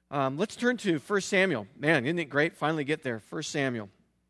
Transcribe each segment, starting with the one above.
Let's turn to 1 Samuel. Man, isn't it great? Finally get there. 1 Samuel.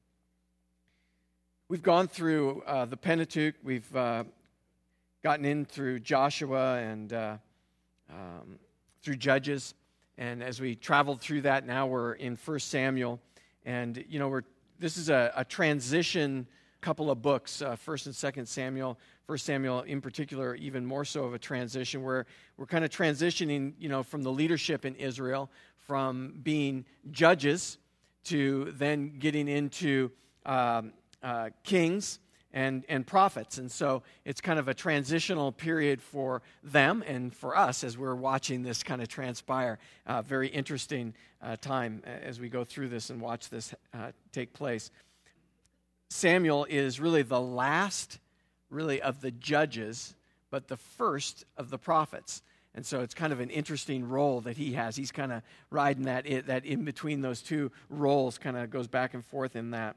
We've gone through the Pentateuch. We've gotten in through Joshua and through Judges. And as we traveled through that, now we're in 1 Samuel. And, this is a transition couple of books, 1st and 2nd Samuel. 1 Samuel in particular, even more so of a transition where we're kind of transitioning, from the leadership in Israel, from being judges to then getting into kings and prophets. And so it's kind of a transitional period for them and for us as we're watching this kind of transpire. Very interesting time as we go through this and watch this take place. Samuel is really the last, of the judges, but the first of the prophets. And so it's kind of an interesting role that he has. He's kind of riding that in between those two roles, kind of goes back and forth in that.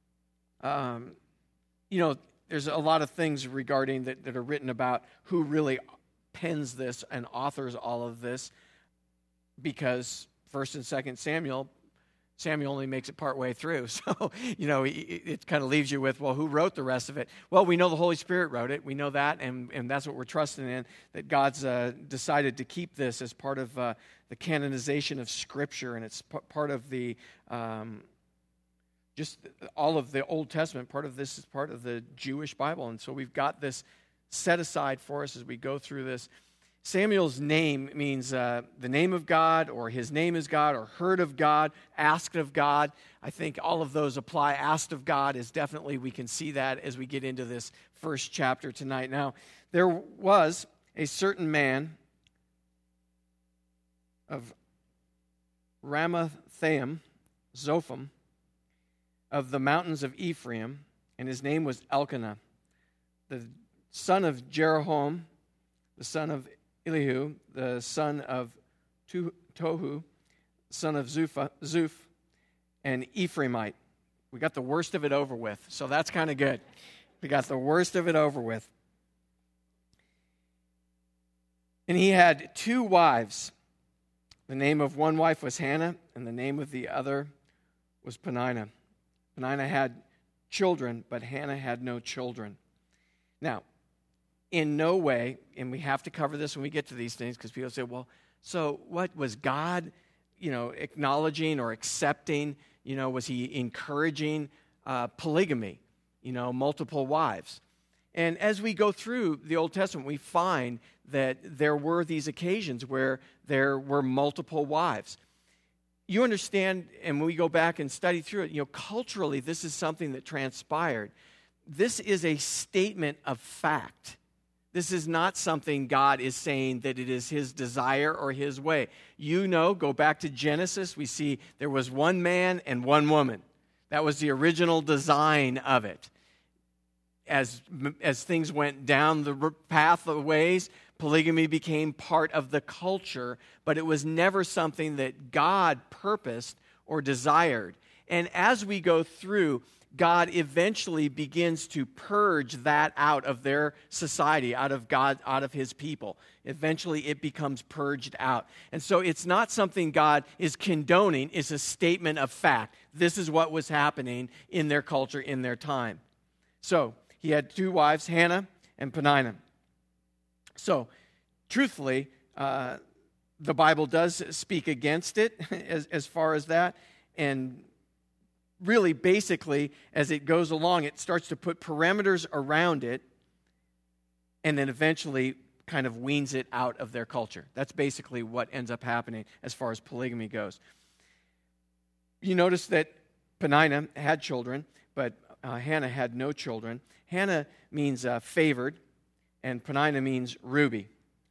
There's a lot of things regarding that are written about who really pens this and authors all of this, because 1st and 2nd Samuel only makes it part way through. So, it kind of leaves you with, well, who wrote the rest of it? Well, we know the Holy Spirit wrote it. We know that, and that's what we're trusting in, that God's decided to keep this as part of the canonization of Scripture, and it's part of the, just all of the Old Testament. Part of this is part of the Jewish Bible, and so we've got this set aside for us as we go through this. Samuel's name means the name of God, or his name is God, or heard of God, asked of God. I think all of those apply. Asked of God is definitely, we can see that as we get into this first chapter tonight. Now, there was a certain man of Ramathaim, Zophim, of the mountains of Ephraim, and his name was Elkanah, the son of Jeroham, the son of Elihu, the son of Tohu, son of Zuph, and Ephraimite. We got the worst of it over with, so that's kind of good. We got the worst of it over with. And he had 2 wives. The name of one wife was Hannah, and the name of the other was Peninnah. Peninnah had children, but Hannah had no children. Now, in no way, and we have to cover this when we get to these things, because people say, well, so what was God, acknowledging or accepting? Was he encouraging polygamy, multiple wives? And as we go through the Old Testament, we find that there were these occasions where there were multiple wives. You understand, and when we go back and study through it, culturally, this is something that transpired. This is a statement of fact. This is not something God is saying that it is his desire or his way. Go back to Genesis, we see there was one man and one woman. That was the original design of it. As things went down the path of ways, polygamy became part of the culture, but it was never something that God purposed or desired. And as we go through, God eventually begins to purge that out of their society, out of his people. Eventually it becomes purged out. And so it's not something God is condoning, it's a statement of fact. This is what was happening in their culture, in their time. So he had 2 wives, Hannah and Peninnah. So, truthfully, the Bible does speak against it as far as that, and really, basically, as it goes along, it starts to put parameters around it and then eventually kind of weans it out of their culture. That's basically what ends up happening as far as polygamy goes. You notice that Peninnah had children, but Hannah had no children. Hannah means favored, and Peninnah means ruby.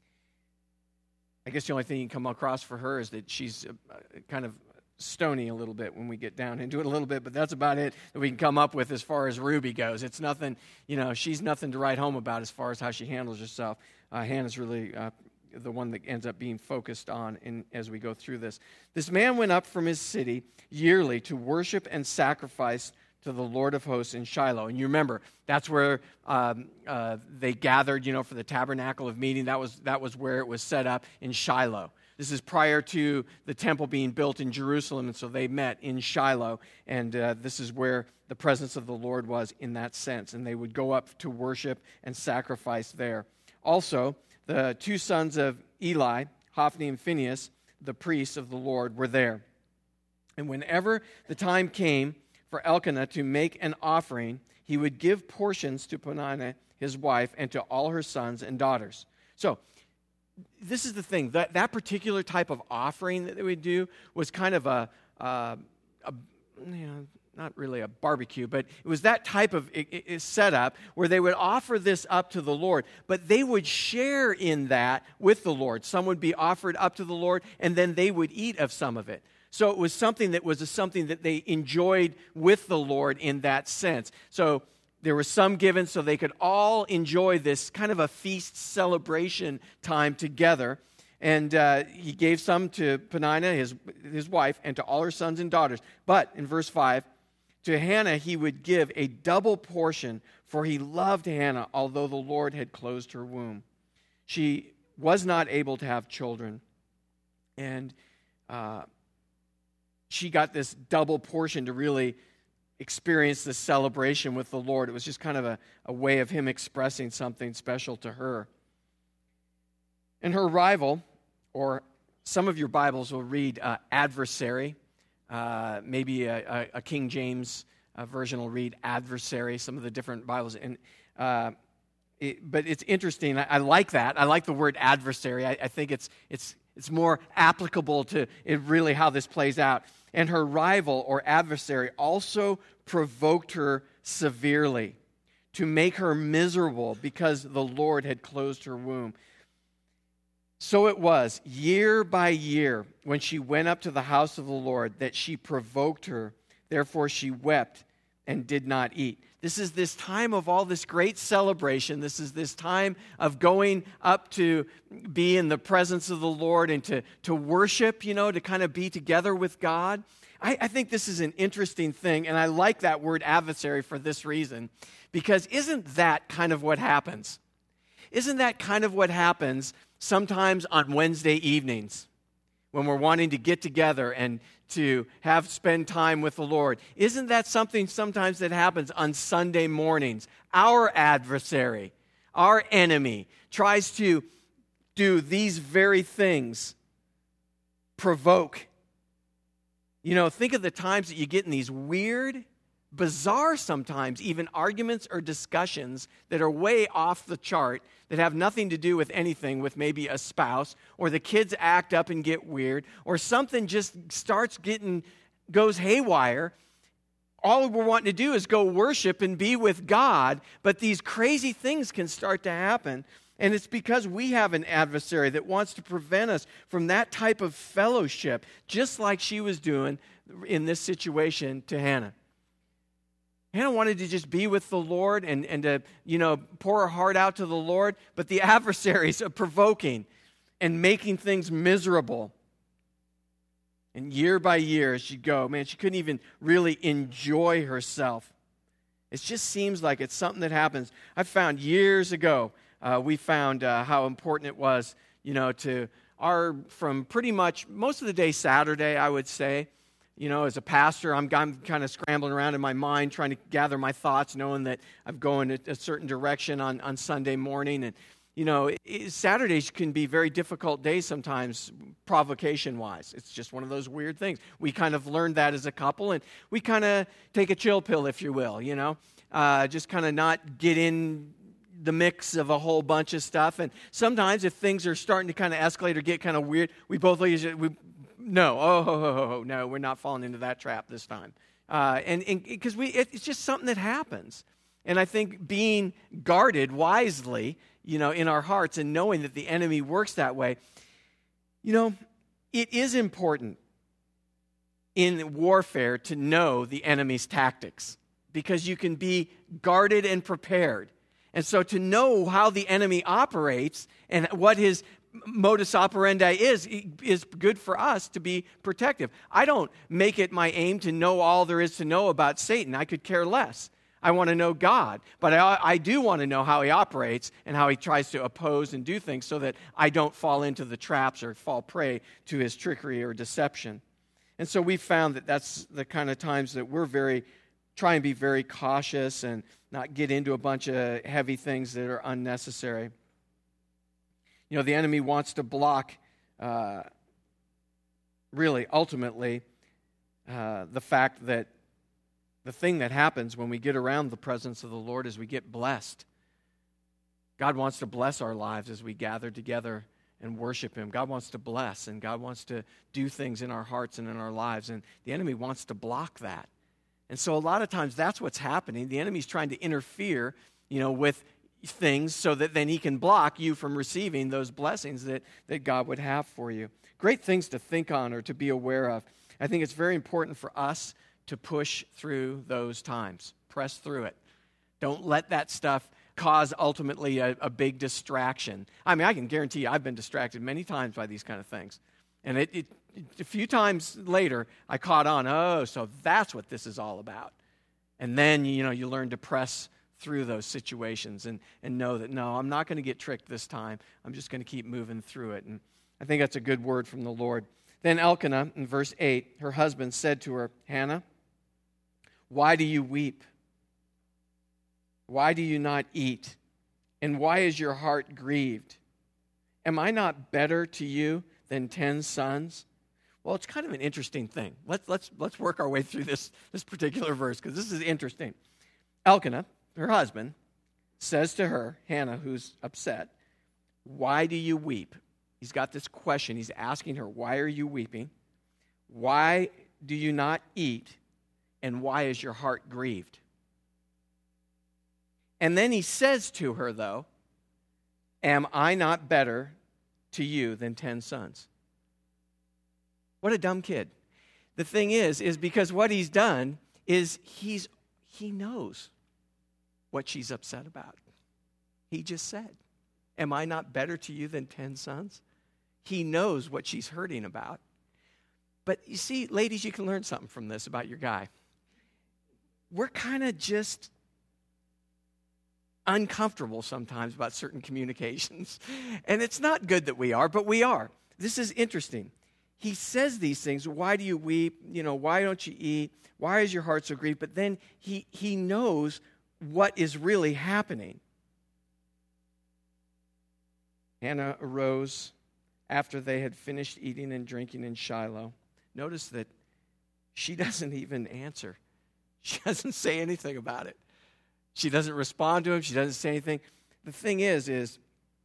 I guess the only thing you can come across for her is that she's kind of stony a little bit when we get down into it a little bit, but that's about it that we can come up with as far as Ruby goes. It's nothing, she's nothing to write home about as far as how she handles herself. Hannah's really the one that ends up being focused on as we go through this. This man went up from his city yearly to worship and sacrifice to the Lord of hosts in Shiloh. And you remember, that's where they gathered, for the tabernacle of meeting. That was where it was set up, in Shiloh. This is prior to the temple being built in Jerusalem, and so they met in Shiloh, and this is where the presence of the Lord was in that sense, and they would go up to worship and sacrifice there. Also, the two sons of Eli, Hophni and Phinehas, the priests of the Lord, were there. And whenever the time came for Elkanah to make an offering, he would give portions to Peninnah, his wife, and to all her sons and daughters. So, this is the thing. That particular type of offering that they would do was kind of not really a barbecue, but it was that type of setup where they would offer this up to the Lord, but they would share in that with the Lord. Some would be offered up to the Lord, and then they would eat of some of it. So it was something that they enjoyed with the Lord in that sense. So there was some given so they could all enjoy this kind of a feast celebration time together. And he gave some to Peninnah, his wife, and to all her sons and daughters. But in verse 5, to Hannah he would give a double portion, for he loved Hannah, although the Lord had closed her womb. She was not able to have children, and she got this double portion to really experience this celebration with the Lord. It was just kind of a way of him expressing something special to her. And her rival, or some of your Bibles will read adversary. Maybe a King James version will read adversary. Some of the different Bibles. But it's interesting. I like that. I like the word adversary. I think it's more applicable to it really how this plays out. And her rival or adversary also provoked her severely to make her miserable because the Lord had closed her womb. So it was, year by year, when she went up to the house of the Lord, that she provoked her. Therefore she wept and did not eat. This is this time of all this great celebration. This is this time of going up to be in the presence of the Lord and to worship, to kind of be together with God. I think this is an interesting thing, and I like that word adversary for this reason, because isn't that kind of what happens? Isn't that kind of what happens sometimes on Wednesday evenings when we're wanting to get together and to spend time with the Lord? Isn't that something sometimes that happens on Sunday mornings? Our adversary, our enemy, tries to do these very things, provoke. Think of the times that you get in these weird, bizarre sometimes, even arguments or discussions that are way off the chart, that have nothing to do with anything, with maybe a spouse, or the kids act up and get weird, or something just goes haywire. All we're wanting to do is go worship and be with God, but these crazy things can start to happen. And it's because we have an adversary that wants to prevent us from that type of fellowship, just like she was doing in this situation to Hannah. Hannah wanted to just be with the Lord and to, pour her heart out to the Lord, but the adversaries are provoking and making things miserable. And year by year as she'd go, she couldn't even really enjoy herself. It just seems like it's something that happens. I found years ago, we found how important it was, from pretty much most of the day Saturday, I would say. As a pastor, I'm kind of scrambling around in my mind, trying to gather my thoughts, knowing that I'm going a certain direction on Sunday morning. And, Saturdays can be very difficult days sometimes, provocation-wise. It's just one of those weird things. We kind of learned that as a couple, and we kind of take a chill pill, if you will, just kind of not get in the mix of a whole bunch of stuff. And sometimes if things are starting to kind of escalate or get kind of weird, we both no, we're not falling into that trap this time. And because it's just something that happens. And I think being guarded wisely, in our hearts and knowing that the enemy works that way, it is important in warfare to know the enemy's tactics, because you can be guarded and prepared. And so to know how the enemy operates and what his modus operandi is good for us to be protective. I don't make it my aim to know all there is to know about Satan. I could care less. I want to know God, but I do want to know how he operates and how he tries to oppose and do things so that I don't fall into the traps or fall prey to his trickery or deception. And so we found that that's the kind of times that we're try and be very cautious and not get into a bunch of heavy things that are unnecessary. You know, the enemy wants to block, really, ultimately, the fact that the thing that happens when we get around the presence of the Lord is we get blessed. God wants to bless our lives as we gather together and worship him. God wants to bless, and God wants to do things in our hearts and in our lives, and the enemy wants to block that. And so a lot of times that's what's happening. The enemy's trying to interfere, with things so that then he can block you from receiving those blessings that God would have for you. Great things to think on or to be aware of. I think it's very important for us to push through those times. Press through it. Don't let that stuff cause ultimately a big distraction. I mean, I can guarantee you I've been distracted many times by these kind of things. And a few times later, I caught on, so that's what this is all about. And then, you learn to press through those situations and know that, no, I'm not going to get tricked this time. I'm just going to keep moving through it. And I think that's a good word from the Lord. Then Elkanah, in verse 8, her husband said to her, Hannah, why do you weep? Why do you not eat? And why is your heart grieved? Am I not better to you than 10 sons? Well, it's kind of an interesting thing. Let's work our way through this particular verse because this is interesting. Elkanah, her husband, says to her, Hannah, who's upset, why do you weep? He's got this question. He's asking her, why are you weeping? Why do you not eat? And why is your heart grieved? And then he says to her, though, am I not better to you than 10 sons? What a dumb kid. The thing is because what he's done is he knows what she's upset about. He just said, am I not better to you than 10 sons? He knows what she's hurting about. But you see, ladies, you can learn something from this about your guy. We're kind of just uncomfortable sometimes about certain communications. And it's not good that we are, but we are. This is interesting. He says these things, why do you weep? Why don't you eat? Why is your heart so grieved? But then he knows what is really happening. Hannah arose after they had finished eating and drinking in Shiloh. Notice that she doesn't even answer. She doesn't say anything about it. She doesn't respond to him. She doesn't say anything. The thing is,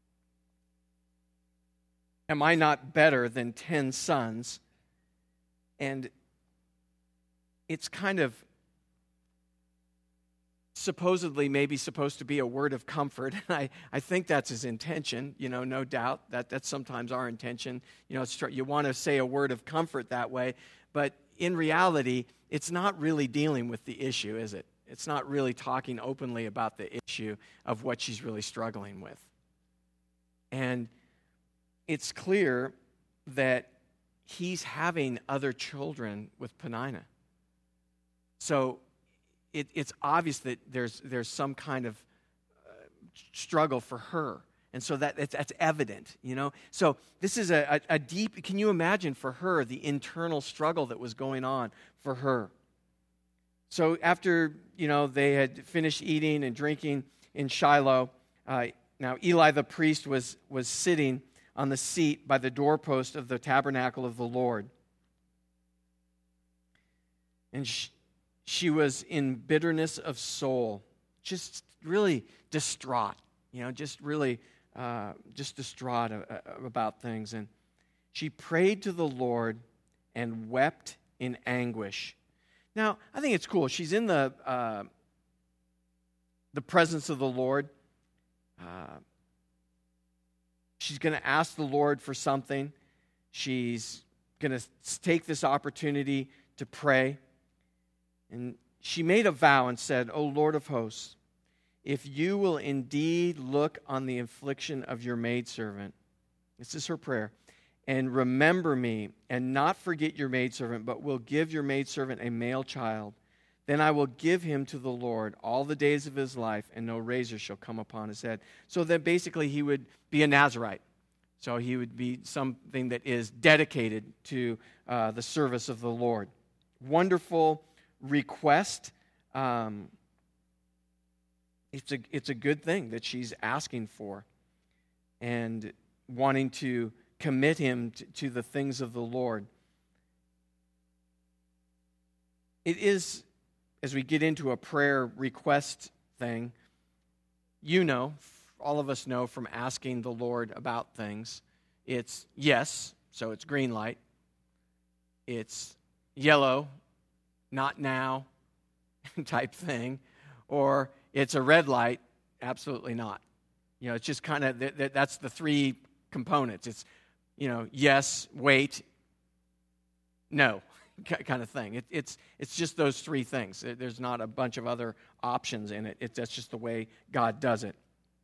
am I not better than 10 sons? And it's kind of supposedly maybe supposed to be a word of comfort. And I think that's his intention, no doubt. That's sometimes our intention. You want to say a word of comfort that way. But in reality, it's not really dealing with the issue, is it? It's not really talking openly about the issue of what she's really struggling with. And it's clear that he's having other children with Peninnah. So it's obvious that there's some kind of struggle for her. And so that's evident, So this is a deep, can you imagine for her the internal struggle that was going on for her? So after, they had finished eating and drinking in Shiloh, now Eli the priest was sitting on the seat by the doorpost of the tabernacle of the Lord. And she was in bitterness of soul, just really distraught, just really just distraught about things. And she prayed to the Lord and wept in anguish. Now, I think it's cool. She's in the presence of the Lord. She's going to ask the Lord for something. She's going to take this opportunity to pray. And she made a vow and said, O Lord of hosts, if you will indeed look on the affliction of your maidservant, this is her prayer, and remember me, and not forget your maidservant, but will give your maidservant a male child, Then I will give him to the Lord all the days of his life, and no razor shall come upon his head. So that basically he would be a Nazirite. So he would be something that is dedicated to the service of the Lord. Wonderful request. It's a good thing that she's asking for and wanting to commit him to the things of the Lord. It is, as we get into a prayer request thing, all of us know from asking the Lord about things, it's yes, so it's green light. It's yellow, not now type thing. Or it's a red light, absolutely not. It's just kind of, that's the three components. It's, yes, wait, no kind of thing. It's just those three things. There's not a bunch of other options in it. That's just the way God does it.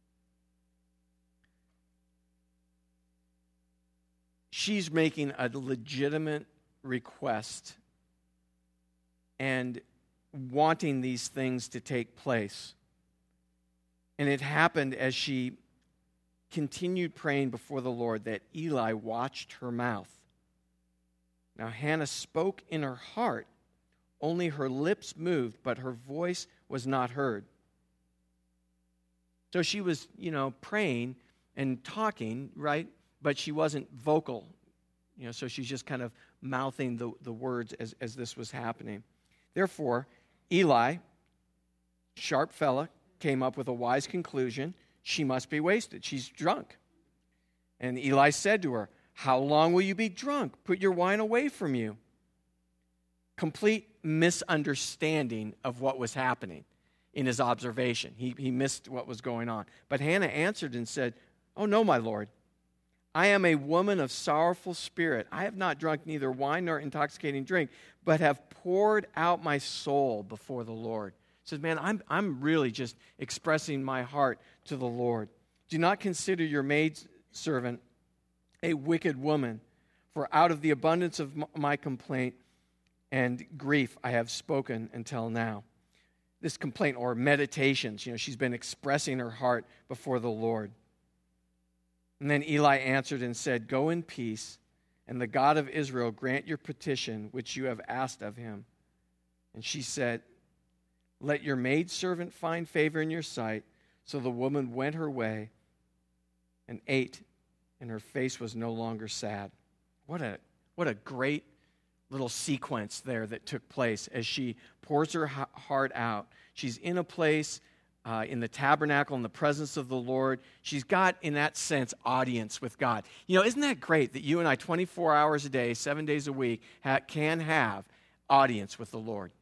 She's making a legitimate request and wanting these things to take place. And it happened as she continued praying before the Lord that Eli watched her mouth. Now Hannah spoke in her heart, only her lips moved, but her voice was not heard. So she was, praying and talking, right? But she wasn't vocal. So she's just kind of mouthing the words as this was happening. Therefore, Eli, sharp fella, came up with a wise conclusion. She must be wasted. She's drunk. And Eli said to her, "How long will you be drunk? Put your wine away from you." Complete misunderstanding of what was happening in his observation. He missed what was going on. But Hannah answered and said, "Oh no, my lord. I am a woman of sorrowful spirit. I have not drunk neither wine nor intoxicating drink, but have poured out my soul before the Lord." Says, man, I'm really just expressing my heart to the Lord. Do not consider your maidservant a wicked woman, for out of the abundance of my complaint and grief I have spoken until now. This complaint or meditations, she's been expressing her heart before the Lord. And then Eli answered and said, "Go in peace, and the God of Israel grant your petition which you have asked of him." And she said, "Let your maidservant find favor in your sight." So the woman went her way and ate, and her face was no longer sad. What a great little sequence there that took place as she pours her heart out. She's in a place in the tabernacle in the presence of the Lord. She's got, in that sense, audience with God. Isn't that great that you and I, 24 hours a day, 7 days a week, can have audience with the Lord?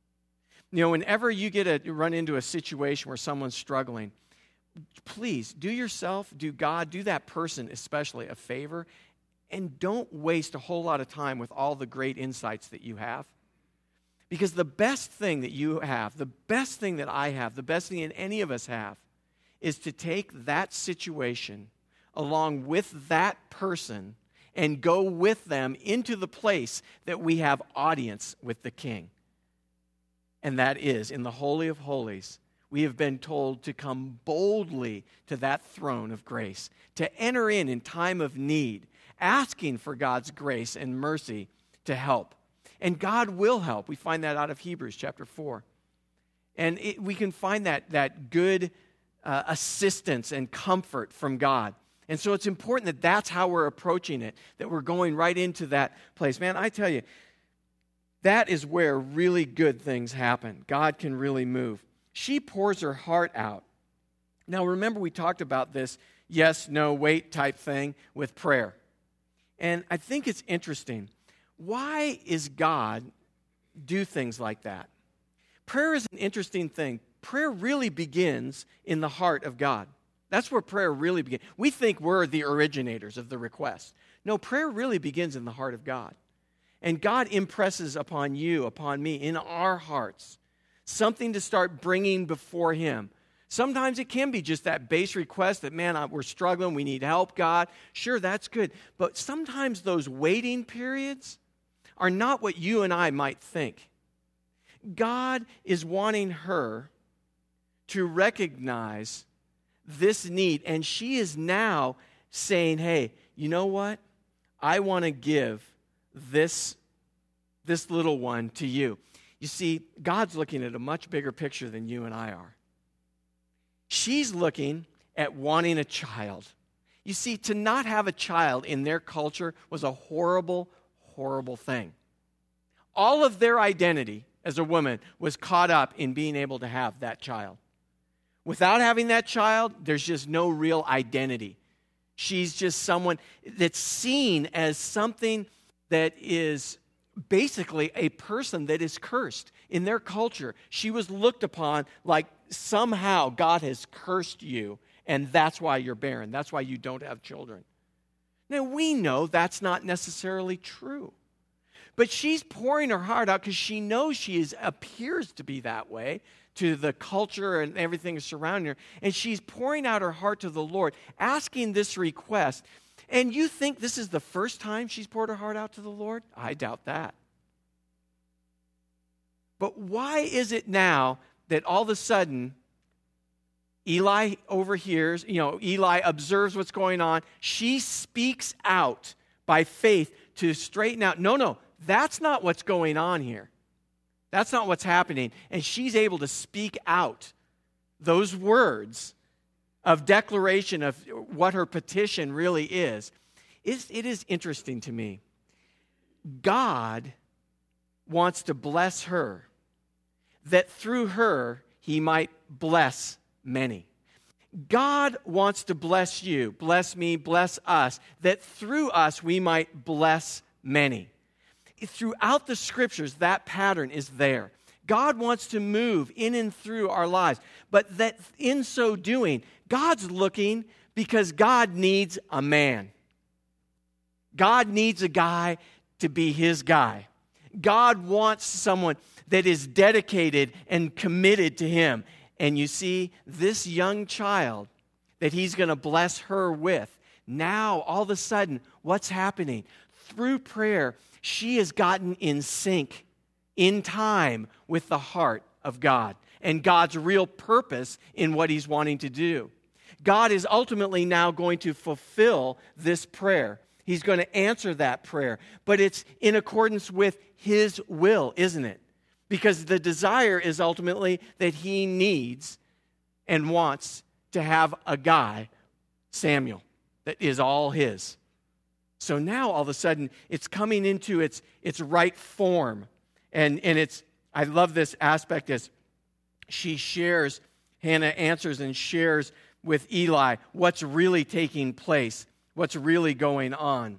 Whenever you run into a situation where someone's struggling, please do yourself, do God, do that person especially a favor, and don't waste a whole lot of time with all the great insights that you have. Because the best thing that you have, the best thing that I have, the best thing that any of us have, is to take that situation along with that person and go with them into the place that we have audience with the King. And that is, in the Holy of Holies, we have been told to come boldly to that throne of grace, to enter in time of need, asking for God's grace and mercy to help. And God will help. We find that out of Hebrews chapter 4. And we can find that good assistance and comfort from God. And so it's important that that's how we're approaching it, that we're going right into that place. Man, I tell you, that is where really good things happen. God can really move. She pours her heart out. Now, remember we talked about this yes, no, wait type thing with prayer. And I think it's interesting. Why is God do things like that? Prayer is an interesting thing. Prayer really begins in the heart of God. That's where prayer really begins. We think we're the originators of the request. No, prayer really begins in the heart of God. And God impresses upon you, upon me, in our hearts, something to start bringing before Him. Sometimes it can be just that base request that, man, we're struggling, we need help, God. Sure, that's good. But sometimes those waiting periods are not what you and I might think. God is wanting her to recognize this need, and she is now saying, hey, you know what? I want to give this little one to you. You see, God's looking at a much bigger picture than you and I are. She's looking at wanting a child. You see, to not have a child in their culture was a horrible, horrible thing. All of their identity as a woman was caught up in being able to have that child. Without having that child, there's just no real identity. She's just someone that's seen as something that is basically a person that is cursed. In their culture, she was looked upon like somehow God has cursed you, and that's why you're barren. That's why you don't have children. Now, we know that's not necessarily true. But she's pouring her heart out because she knows she appears to be that way to the culture and everything surrounding her. And she's pouring out her heart to the Lord, asking this request. And you think this is the first time she's poured her heart out to the Lord? I doubt that. But why is it now that all of a sudden Eli overhears, Eli observes what's going on. She speaks out by faith to straighten out. No, that's not what's going on here. That's not what's happening. And she's able to speak out those words of declaration of what her petition really is. It is interesting to me. God wants to bless her, that through her he might bless many. God wants to bless you, bless me, bless us, that through us we might bless many. Throughout the scriptures, that pattern is there. God wants to move in and through our lives, but that in so doing, God's looking because God needs a man. God needs a guy to be his guy. God wants someone that is dedicated and committed to him. And you see, this young child that he's going to bless her with, now all of a sudden, what's happening? Through prayer, she has gotten in sync, in time with the heart of God and God's real purpose in what he's wanting to do. God is ultimately now going to fulfill this prayer. He's going to answer that prayer, but it's in accordance with his will, isn't it? Because the desire is ultimately that he needs and wants to have a guy, Samuel, that is all his. So now all of a sudden it's coming into its right form. And I love this aspect as she shares, Hannah answers and shares with Eli what's really taking place, what's really going on.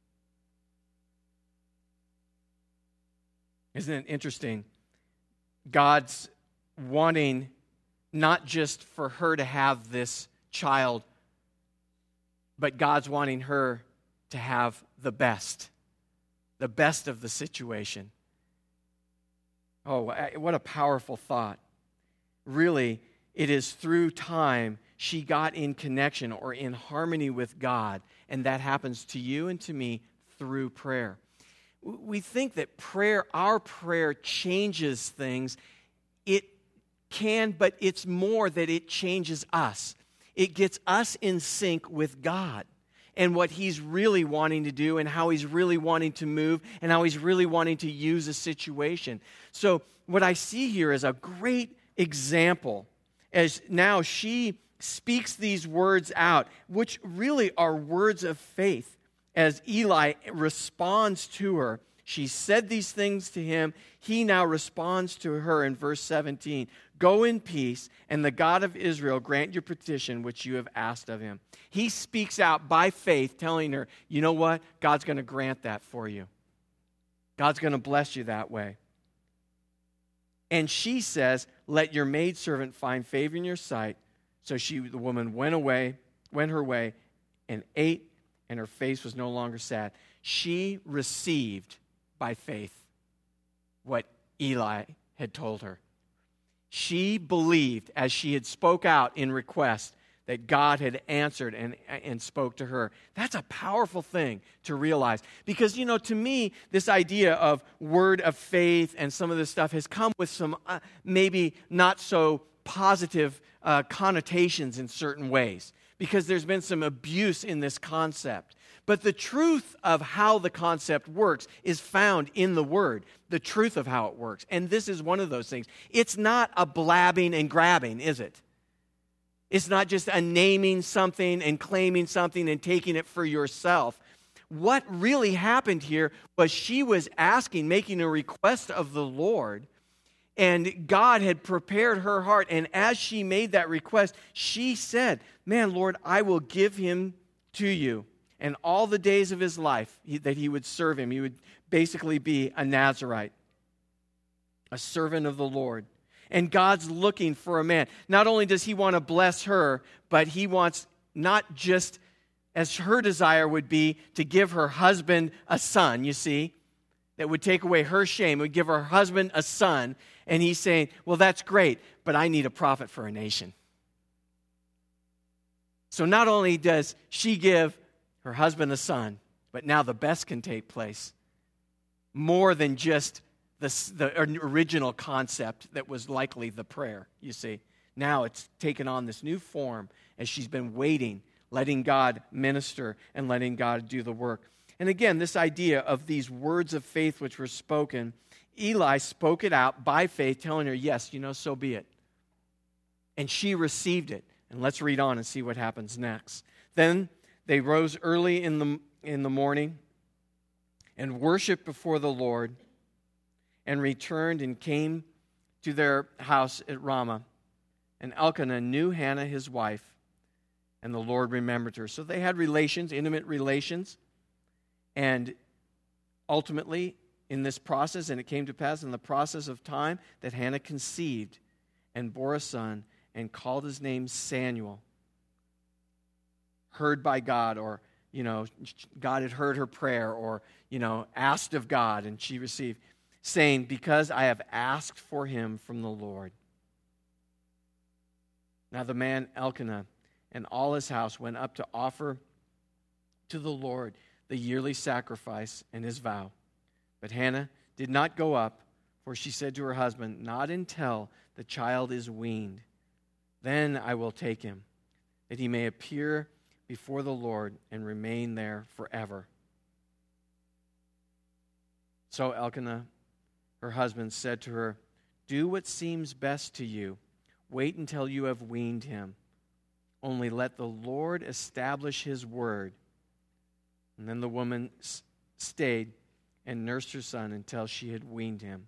Isn't it interesting? God's wanting not just for her to have this child, but God's wanting her to have the best of the situation. Oh, what a powerful thought. Really, it is through time she got in connection or in harmony with God, and that happens to you and to me through prayer. We think that our prayer changes things. It can, but it's more that it changes us. It gets us in sync with God and what he's really wanting to do and how he's really wanting to move and how he's really wanting to use a situation. So what I see here is a great example as now she speaks these words out, which really are words of faith as Eli responds to her. She said these things to him. He now responds to her in verse 17. Go in peace, and the God of Israel grant your petition which you have asked of him. He speaks out by faith, telling her, you know what? God's going to grant that for you. God's going to bless you that way. And she says, let your maidservant find favor in your sight. So the woman went her way, and ate, and her face was no longer sad. She received by faith what Eli had told her. She believed, as she had spoke out in request, that God had answered and spoke to her. That's a powerful thing to realize. Because, to me, this idea of word of faith and some of this stuff has come with some maybe not so positive connotations in certain ways. Because there's been some abuse in this concept. But the truth of how the concept works is found in the Word, the truth of how it works. And this is one of those things. It's not a blabbing and grabbing, is it? It's not just a naming something and claiming something and taking it for yourself. What really happened here was she was making a request of the Lord, and God had prepared her heart. And as she made that request, she said, "Man, Lord, I will give him to you. And all the days of his life that he would serve him." He would basically be a Nazirite, a servant of the Lord. And God's looking for a man. Not only does he want to bless her, but he wants not just, as her desire would be, to give her husband a son, you see, that would take away her shame, would give her husband a son. And he's saying, well, that's great, but I need a prophet for a nation. So not only does she give her husband a son, but now the best can take place. More than just the original concept that was likely the prayer, you see. Now it's taken on this new form as she's been waiting, letting God minister and letting God do the work. And again, this idea of these words of faith which were spoken, Eli spoke it out by faith, telling her, yes, so be it. And she received it. And let's read on and see what happens next. Then they rose early in the morning and worshiped before the Lord and returned and came to their house at Ramah. And Elkanah knew Hannah, his wife, and the Lord remembered her. So they had relations, intimate relations. And ultimately, in this process, and it came to pass in the process of time, that Hannah conceived and bore a son and called his name Samuel. Heard by God, or, God had heard her prayer, or, asked of God, and she received, saying, because I have asked for him from the Lord. Now the man Elkanah and all his house went up to offer to the Lord the yearly sacrifice and his vow. But Hannah did not go up, for she said to her husband, not until the child is weaned. Then I will take him, that he may appear before the Lord and remain there forever. So Elkanah, her husband, said to her, do what seems best to you. Wait until you have weaned him. Only let the Lord establish his word. And then the woman stayed and nursed her son until she had weaned him.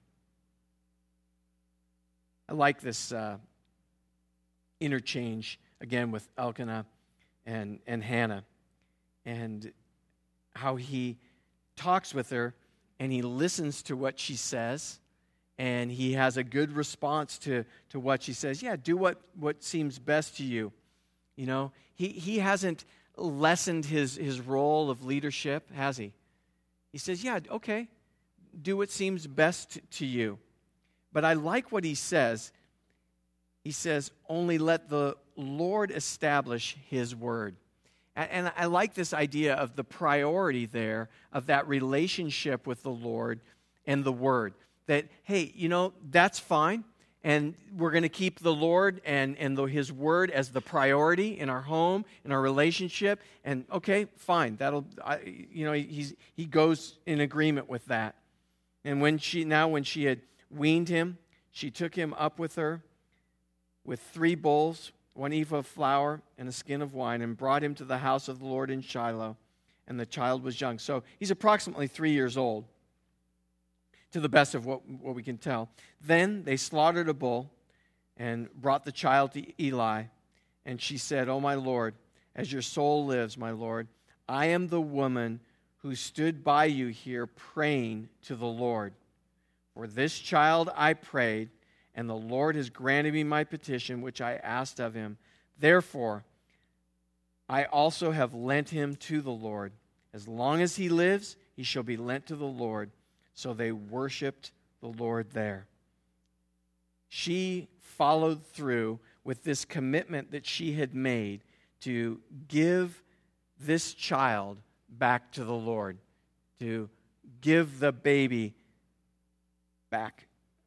I like this interchange, again, with Elkanah and Hannah, and how he talks with her and he listens to what she says, and he has a good response to what she says. Yeah, do what seems best to you. He hasn't lessened his role of leadership, has he? He says, yeah, okay, do what seems best to you. But I like what he says. He says, only let the Lord establish his word. And I like this idea of the priority there of that relationship with the Lord and the word. That, hey, that's fine. And we're going to keep the Lord and his word as the priority in our home, in our relationship. And okay, fine. He goes in agreement with that. And when she had weaned him, she took him up with her with 3 bowls, 1 ephah of flour, and a skin of wine, and brought him to the house of the Lord in Shiloh. And the child was young. So he's approximately 3 years old, to the best of what we can tell. Then they slaughtered a bull and brought the child to Eli. And she said, "O my Lord, as your soul lives, my Lord, I am the woman who stood by you here praying to the Lord. For this child I prayed, and the Lord has granted me my petition, which I asked of him. Therefore, I also have lent him to the Lord. As long as he lives, he shall be lent to the Lord." So they worshiped the Lord there. She followed through with this commitment that she had made to give this child back to the Lord, to give the baby back.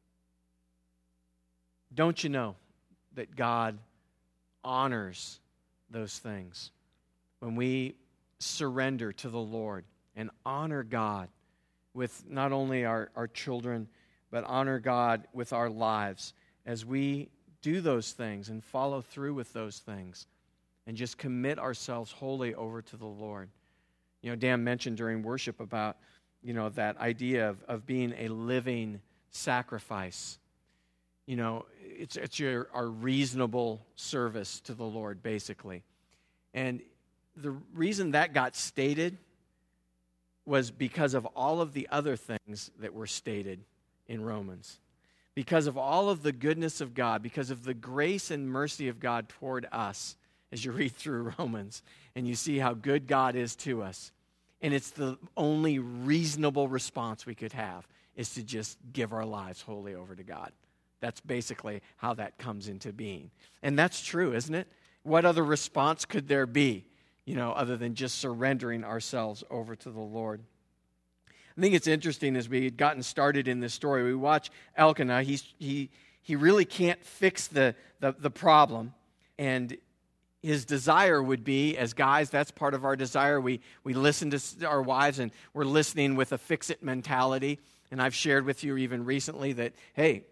Don't you know that God honors those things when we surrender to the Lord and honor God with not only our children, but honor God with our lives as we do those things and follow through with those things and just commit ourselves wholly over to the Lord. You know, Dan mentioned during worship about, that idea of being a living sacrifice. It's our reasonable service to the Lord, basically. And the reason that got stated was because of all of the other things that were stated in Romans. Because of all of the goodness of God, because of the grace and mercy of God toward us, as you read through Romans, and you see how good God is to us. And it's the only reasonable response we could have is to just give our lives wholly over to God. That's basically how that comes into being. And that's true, isn't it? What other response could there be, other than just surrendering ourselves over to the Lord? I think it's interesting as we had gotten started in this story. We watch Elkanah. He really can't fix the problem. And his desire would be, as guys, that's part of our desire. We listen to our wives, and we're listening with a fix-it mentality. And I've shared with you even recently that, hey,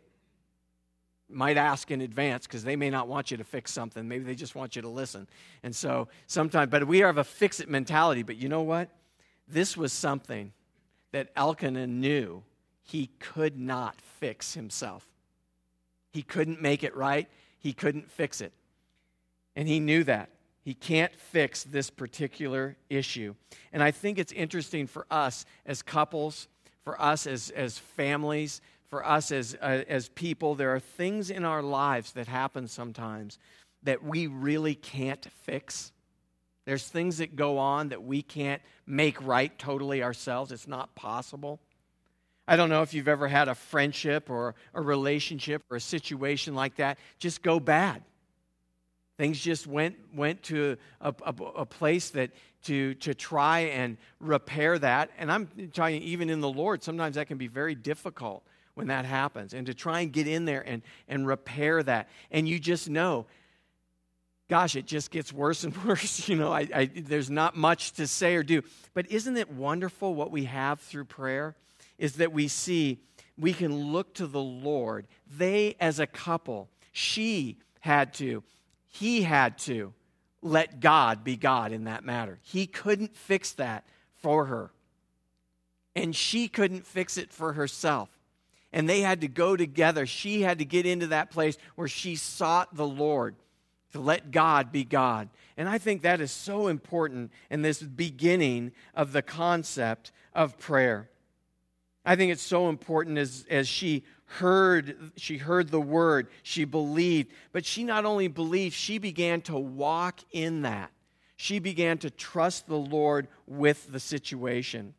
might ask in advance because they may not want you to fix something. Maybe they just want you to listen. And so sometimes, but we have a fix-it mentality. But you know what? This was something that Elkanah knew he could not fix himself. He couldn't make it right. He couldn't fix it. And he knew that. He can't fix this particular issue. And I think it's interesting for us as couples, for us as families, for us as people. There are things in our lives that happen sometimes that we really can't fix. There's things that go on that we can't make right totally ourselves. It's not possible. I don't know if you've ever had a friendship or a relationship or a situation like that just go bad. Things just went to a place that to try and repair that. And I'm telling you, even in the Lord, sometimes that can be very difficult when that happens. And to try and get in there and repair that. And you just know, gosh, it just gets worse and worse. There's not much to say or do. But isn't it wonderful what we have through prayer? Is that we see we can look to the Lord. They, as a couple, he had to let God be God in that matter. He couldn't fix that for her. And she couldn't fix it for herself. And they had to go together. She had to get into that place where she sought the Lord to let God be God. And I think that is so important in this beginning of the concept of prayer. I think it's so important as she heard the word, she believed, but she not only believed, she began to walk in that. She began to trust the Lord with the situation.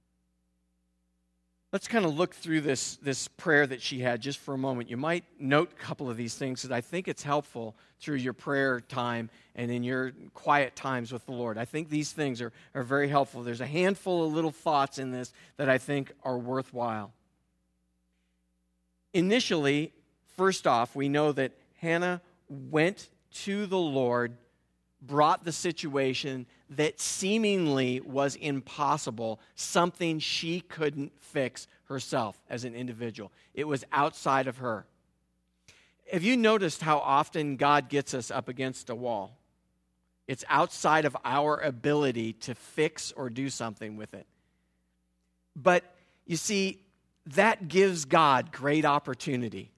Let's kind of look through this prayer that she had just for a moment. You might note a couple of these things because I think it's helpful through your prayer time and in your quiet times with the Lord. I think these things are very helpful. There's a handful of little thoughts in this that I think are worthwhile. Initially, first off, we know that Hannah went to the Lord, brought the situation that seemingly was impossible, something she couldn't fix herself as an individual. It was outside of her. Have you noticed how often God gets us up against a wall? It's outside of our ability to fix or do something with it. But you see, that gives God great opportunity.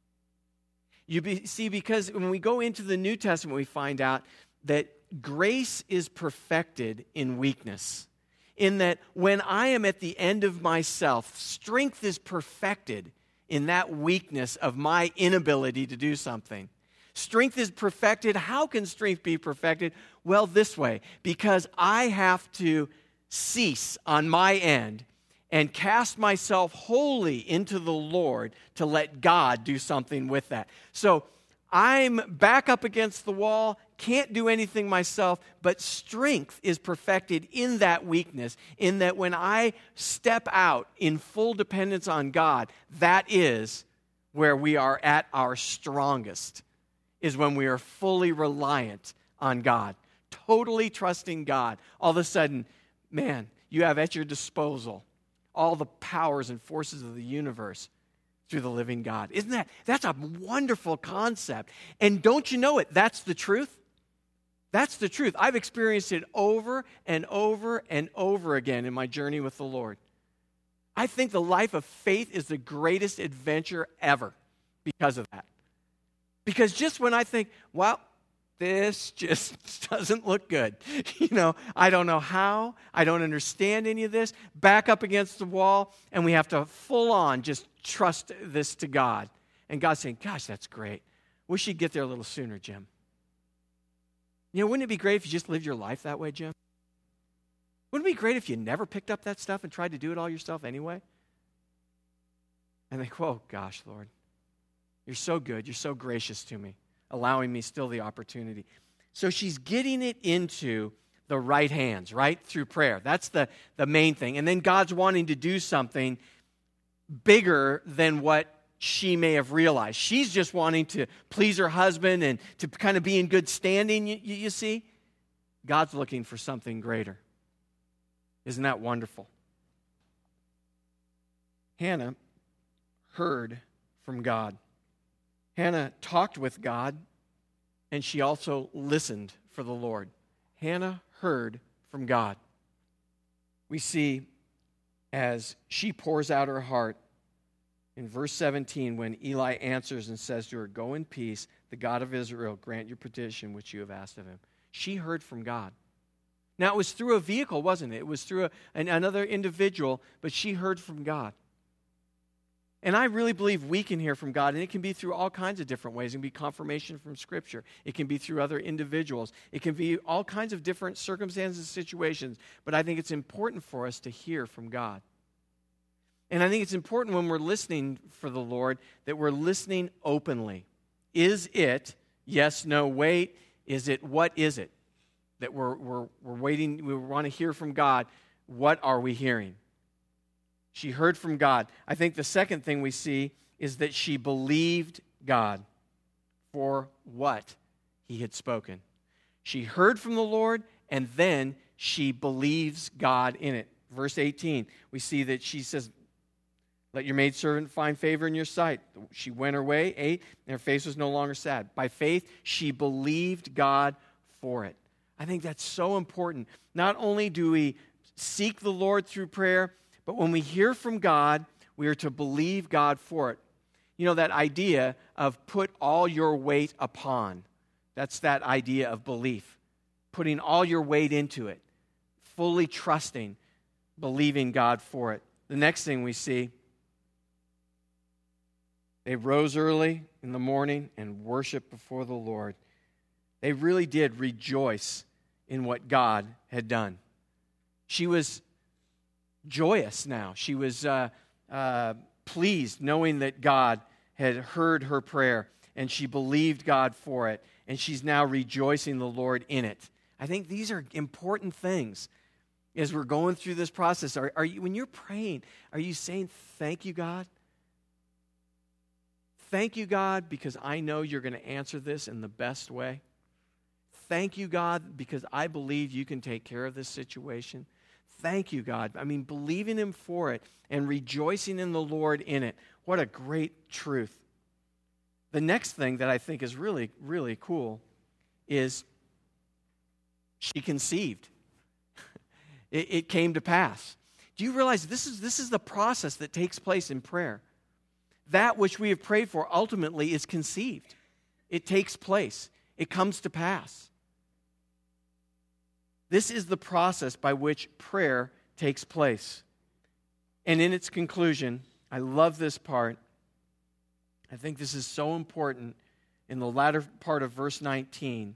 Because when we go into the New Testament, we find out that grace is perfected in weakness. In that when I am at the end of myself, strength is perfected in that weakness of my inability to do something. Strength is perfected. How can strength be perfected? Well, this way, because I have to cease on my end and cast myself wholly into the Lord to let God do something with that. So I'm back up against the wall. can't do anything myself, but strength is perfected in that weakness, in that when I step out in full dependence on God, that is where we are at our strongest, is when we are fully reliant on God, totally trusting God. All of a sudden, man, you have at your disposal all the powers and forces of the universe through the living God. That's a wonderful concept. And don't you know it? That's the truth. That's the truth. I've experienced it over and over and over again in my journey with the Lord. I think the life of faith is the greatest adventure ever because of that. Because just when I think, well, this just doesn't look good. I don't know how. I don't understand any of this. Back up against the wall, and we have to full on just trust this to God. And God's saying, gosh, that's great. Wish you'd get there a little sooner, Jim. Wouldn't it be great if you just lived your life that way, Jim? Wouldn't it be great if you never picked up that stuff and tried to do it all yourself anyway? And they go, oh, gosh, Lord, you're so good. You're so gracious to me, allowing me still the opportunity. So she's getting it into the right hands, right? Through prayer. That's the main thing. And then God's wanting to do something bigger than what she may have realized. She's just wanting to please her husband and to kind of be in good standing, you see. God's looking for something greater. Isn't that wonderful? Hannah heard from God. Hannah talked with God, and she also listened for the Lord. Hannah heard from God. We see as she pours out her heart in verse 17 when Eli answers and says to her, go in peace, the God of Israel grant your petition which you have asked of him. She heard from God. Now, it was through a vehicle, wasn't it? It was through another individual, but she heard from God. And I really believe we can hear from God, and it can be through all kinds of different ways. It can be confirmation from Scripture. It can be through other individuals. It can be all kinds of different circumstances and situations, but I think it's important for us to hear from God. And I think it's important when we're listening for the Lord that we're listening openly. Is it, yes, no, wait, is it, what is it? That we're waiting, we want to hear from God. What are we hearing? She heard from God. I think the second thing we see is that she believed God for what he had spoken. She heard from the Lord, and then she believes God in it. Verse 18, we see that she says, let your maidservant find favor in your sight. She went her way, ate, and her face was no longer sad. By faith, she believed God for it. I think that's so important. Not only do we seek the Lord through prayer, but when we hear from God, we are to believe God for it. That idea of put all your weight upon. That's that idea of belief. Putting all your weight into it. Fully trusting, believing God for it. The next thing we see, they rose early in the morning and worshiped before the Lord. They really did rejoice in what God had done. She was joyous now. She was pleased knowing that God had heard her prayer, and she believed God for it, and she's now rejoicing the Lord in it. I think these are important things as we're going through this process. Are you, when you're praying, are you saying, thank you, God? Thank you, God, because I know you're going to answer this in the best way. Thank you, God, because I believe you can take care of this situation. Thank you, God. Believing him for it and rejoicing in the Lord in it. What a great truth. The next thing that I think is really, really cool is she conceived. It came to pass. Do you realize this is the process that takes place in prayer? That which we have prayed for ultimately is conceived. It takes place. It comes to pass. This is the process by which prayer takes place. And in its conclusion, I love this part. I think this is so important. In the latter part of verse 19,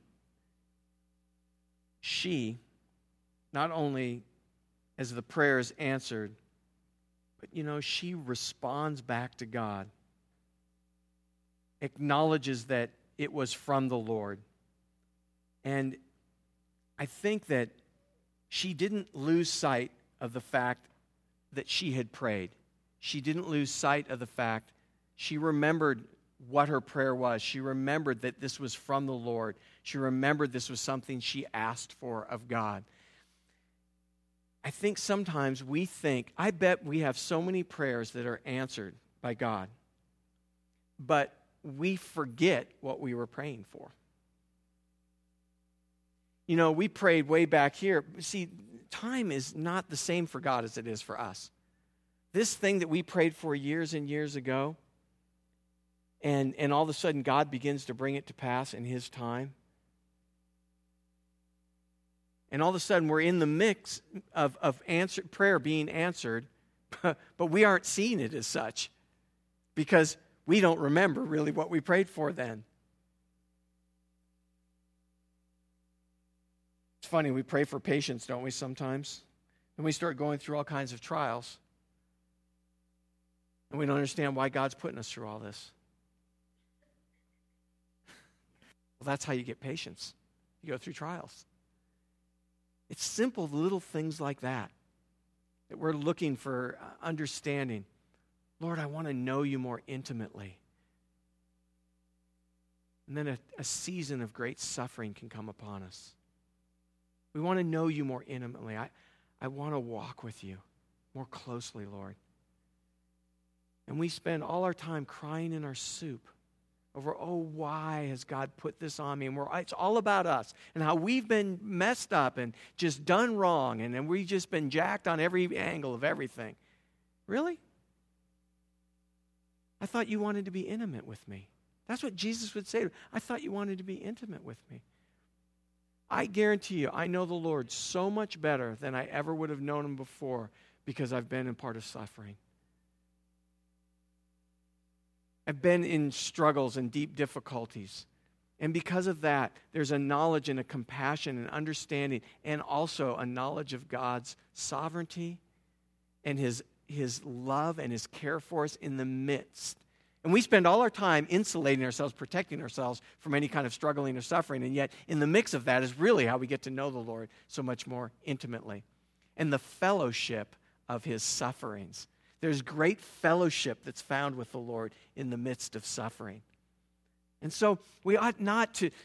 she, not only as the prayer is answered, but she responds back to God, acknowledges that it was from the Lord. And I think that she didn't lose sight of the fact that she had prayed. She didn't lose sight of the fact she remembered what her prayer was. She remembered that this was from the Lord. She remembered this was something she asked for of God. I think sometimes we think, I bet we have so many prayers that are answered by God, but we forget what we were praying for. You know, we prayed way back here. See, time is not the same for God as it is for us. This thing that we prayed for years and years ago, and all of a sudden God begins to bring it to pass in His time. And all of a sudden we're in the mix of answered prayer being answered, but we aren't seeing it as such because we don't remember really what we prayed for then. It's funny, we pray for patience, don't we, sometimes? And we start going through all kinds of trials. And we don't understand why God's putting us through all this. Well, that's how you get patience. You go through trials. It's simple little things like that we're looking for understanding. Lord, I want to know you more intimately. And then a season of great suffering can come upon us. We want to know you more intimately. I want to walk with you more closely, Lord. And we spend all our time crying in our soup over, why has God put this on me? And it's all about us and how we've been messed up and just done wrong. And then we've just been jacked on every angle of everything. Really? I thought you wanted to be intimate with me. That's what Jesus would say. I thought you wanted to be intimate with me. I guarantee you, I know the Lord so much better than I ever would have known Him before because I've been in part of suffering. I've been in struggles and deep difficulties. And because of that, there's a knowledge and a compassion and understanding and also a knowledge of God's sovereignty and His love and His care for us in the midst. And we spend all our time insulating ourselves, protecting ourselves from any kind of struggling or suffering. And yet, in the mix of that is really how we get to know the Lord so much more intimately. And the fellowship of His sufferings. There's great fellowship that's found with the Lord in the midst of suffering. And so we ought not to,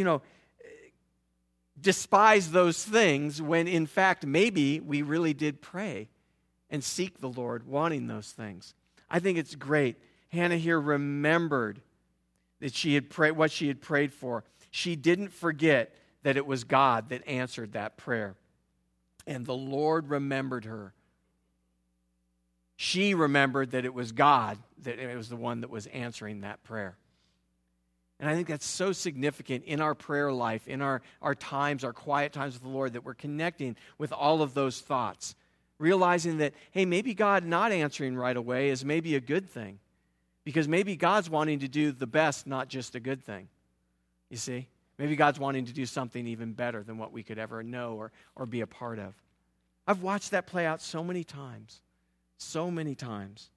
despise those things when in fact maybe we really did pray and seek the Lord wanting those things. I think it's great. Hannah here remembered that she had prayed what she had prayed for. She didn't forget that it was God that answered that prayer. And the Lord remembered her. She remembered that it was God, that it was the one that was answering that prayer. And I think that's so significant in our prayer life, in our times, our quiet times with the Lord, that we're connecting with all of those thoughts. Realizing that, hey, maybe God not answering right away is maybe a good thing. Because maybe God's wanting to do the best, not just a good thing. You see? Maybe God's wanting to do something even better than what we could ever know or be a part of. I've watched that play out so many times. So many times.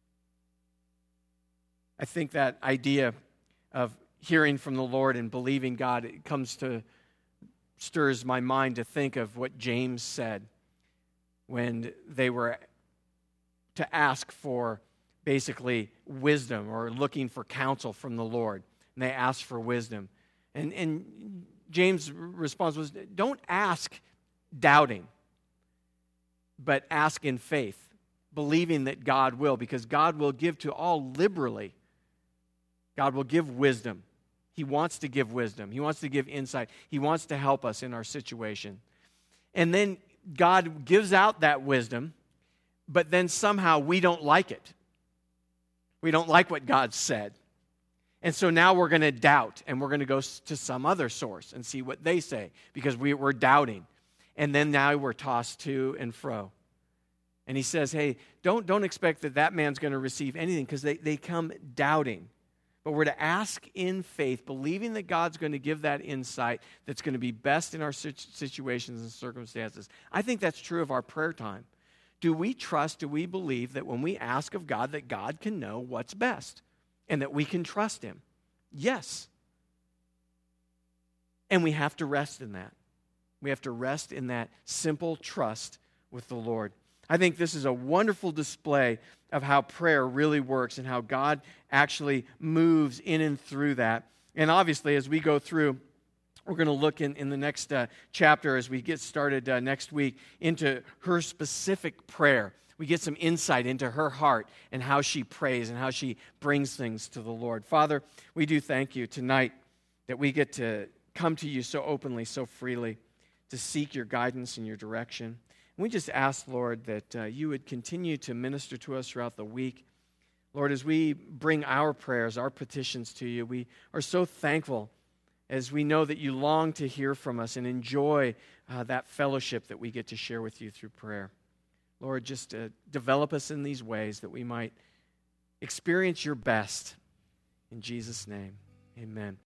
I think that idea of hearing from the Lord and believing God, it stirs my mind to think of what James said when they were to ask for basically wisdom or looking for counsel from the Lord. And they asked for wisdom. And James' response was, don't ask doubting, but ask in faith, believing that God will, because God will give to all liberally. God will give wisdom. He wants to give wisdom. He wants to give insight. He wants to help us in our situation. And then God gives out that wisdom, but then somehow we don't like it. We don't like what God said. And so now we're going to doubt, and we're going to go to some other source and see what they say, because we're doubting. And then now we're tossed to and fro. And he says, hey, don't expect that man's going to receive anything, because they come doubting. But we're to ask in faith, believing that God's going to give that insight that's going to be best in our situations and circumstances. I think that's true of our prayer time. Do we believe that when we ask of God, that God can know what's best and that we can trust Him? Yes. And we have to rest in that. We have to rest in that simple trust with the Lord. I think this is a wonderful display of how prayer really works and how God actually moves in and through that. And obviously, as we go through, we're going to look in the next chapter as we get started next week into her specific prayer. We get some insight into her heart and how she prays and how she brings things to the Lord. Father, we do thank you tonight that we get to come to you so openly, so freely, to seek your guidance and your direction. And we just ask, Lord, that you would continue to minister to us throughout the week. Lord, as we bring our prayers, our petitions to you, we are so thankful as we know that you long to hear from us and enjoy that fellowship that we get to share with you through prayer. Lord, just develop us in these ways that we might experience your best. In Jesus' name, amen.